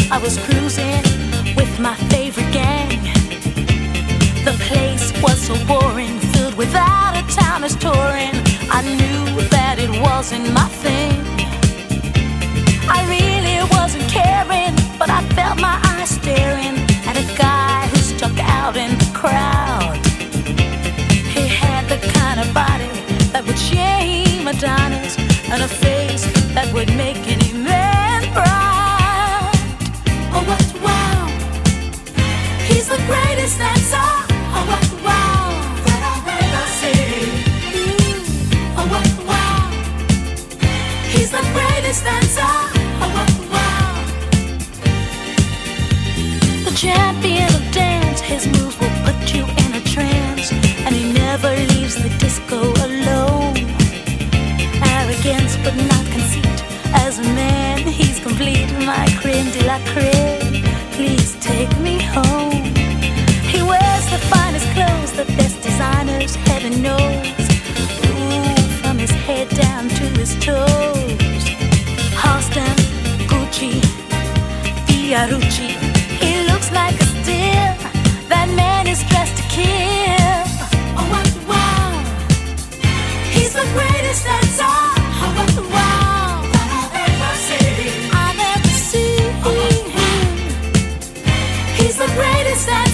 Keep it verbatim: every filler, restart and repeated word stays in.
I was cruising with my favorite gang. The place was so boring, filled with out-of-towners touring. I knew that it wasn't my thing. I really wasn't caring, but I felt my eyes staring at a guy who stuck out in the crowd. He had the kind of body that would shame Adonis, and a face that would make any man proud. Oh, what wow! He's the greatest dancer. Oh, what wow! That I've ever seen. Mm. Oh, what wow! He's the greatest dancer. Oh, what wow! The champion of dance, his moves will put you in a trance, and he never leaves the disco alone. Arrogance but not conceit, as a man he's complete. My creme de la creme, please take me home. He wears the finest clothes, the best designers, heaven knows. Ooh, from his head down to his toes. Halston, Gucci, Fiorucci. He looks like a steal. That man is dressed to kill. Oh, what wow! He's the greatest dancer. Oh, what wow! That I've ever seen. I've ever seen him. He's the greatest dancer.